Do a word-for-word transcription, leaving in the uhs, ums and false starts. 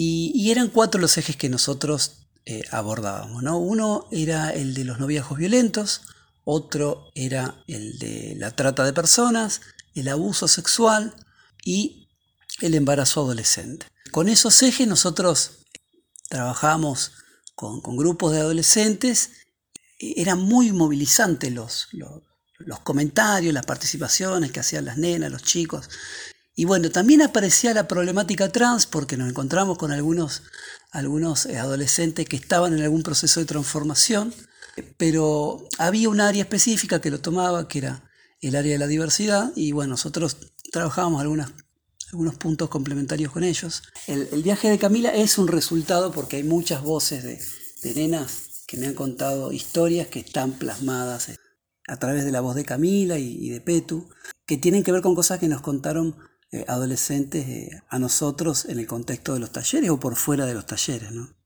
Y, y eran cuatro los ejes que nosotros eh, abordábamos, ¿no? Uno era el de los noviazgos violentos, otro era el de la trata de personas, el abuso sexual y el embarazo adolescente. Con esos ejes nosotros trabajamos con, con grupos de adolescentes. Eran muy movilizantes los, los, los comentarios, las participaciones que hacían las nenas, los chicos. Y bueno, también aparecía la problemática trans porque nos encontramos con algunos, algunos adolescentes que estaban en algún proceso de transformación, pero había un área específica que lo tomaba, que era el área de la diversidad, y bueno, nosotros trabajábamos algunas, algunos puntos complementarios con ellos. El, el viaje de Camila es un resultado porque hay muchas voces de, de nenas que me han contado historias que están plasmadas a través de la voz de Camila y, y de Petu, que tienen que ver con cosas que nos contaron eh, adolescentes eh, a nosotros en el contexto de los talleres o por fuera de los talleres, ¿no?